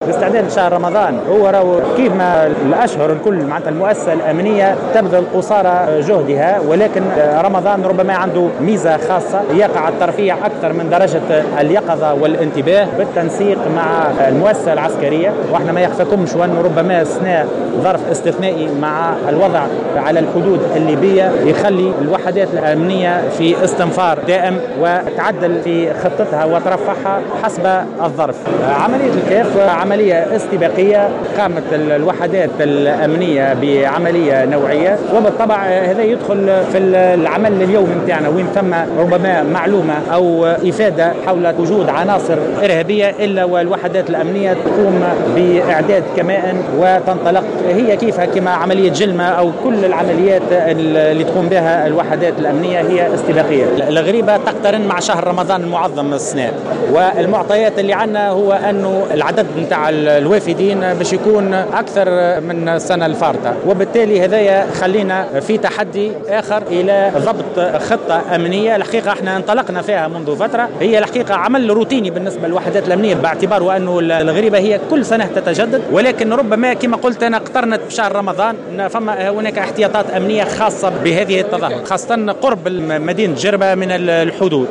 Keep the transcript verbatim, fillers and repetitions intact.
باستعداد لشهر رمضان هو راهو كيف ما الاشهر الكل معناتها المؤسسه الامنيه تبذل قصارى جهدها، ولكن رمضان ربما عنده ميزه خاصه، يقع الترفيه اكثر من درجه اليقظه والانتباه بالتنسيق مع المؤسسه العسكريه. واحنا ما يخفاكمش وانه ربما السنه ظرف استثنائي مع الوضع على الحدود الليبيه يخلي الوحدات الامنيه في استنفار دائم وتعدل في خطتها وترفعها حسب الظرف. عمليه الكاف عمليه استباقيه قامت الوحدات الامنيه بعمليه نوعيه، وبالطبع هذا يدخل في العمل اليومي نتاعنا وين ثم ربما معلومه او افاده حول وجود عناصر ارهابيه الا والوحدات الامنيه تقوم باعداد كمائن وتنطلق هي كيفها كما عمليه جلمه او كل العمليات اللي تقوم بها الوحدات الامنيه هي استباقيه. الغريبه تقترن مع شهر رمضان المعظم السنه، والمعطيات اللي عندنا هو انه العدد نتاع الوافدين باش يكون اكثر من السنه الفارطه، وبالتالي هذايا خلينا في تحدي اخر الى ضبط خطه امنيه. الحقيقه احنا انطلقنا فيها منذ فتره، هي الحقيقه عمل روتيني بالنسبه للوحدات الامنيه باعتبار انه الغريبه هي كل سنه تتجدد، ولكن ربما كما قلت انا اقترنت بشهر رمضان فما هناك احتياطات امنيه خاصه بهذه التظاهر، خاصه قرب مدينه جربه من الحدود.